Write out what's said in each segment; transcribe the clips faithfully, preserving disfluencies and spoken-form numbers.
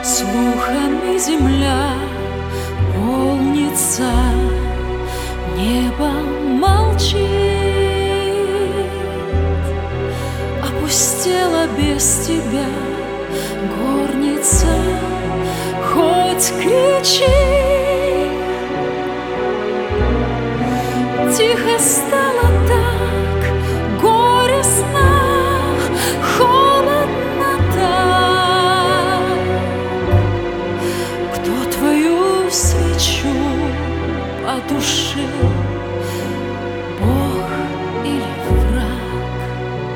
Слухами земля полнится, небо молчит, опустела без тебя горница, хоть кричи. Тихо стало так, горестно, холодно так. Кто твою свечу потушил, Бог или враг?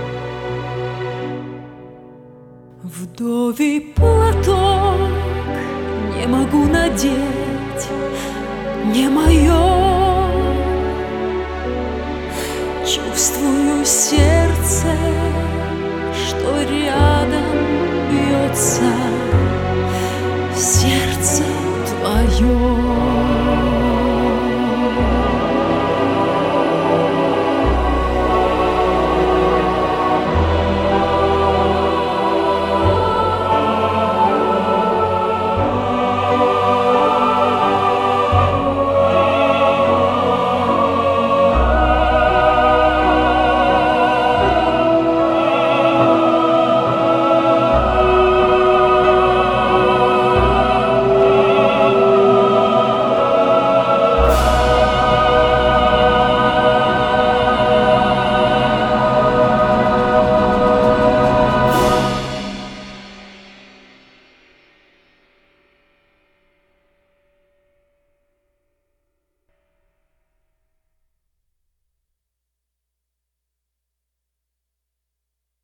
Вдовий платок не могу надеть, не мое. Чувствую сердце, что рядом бьется.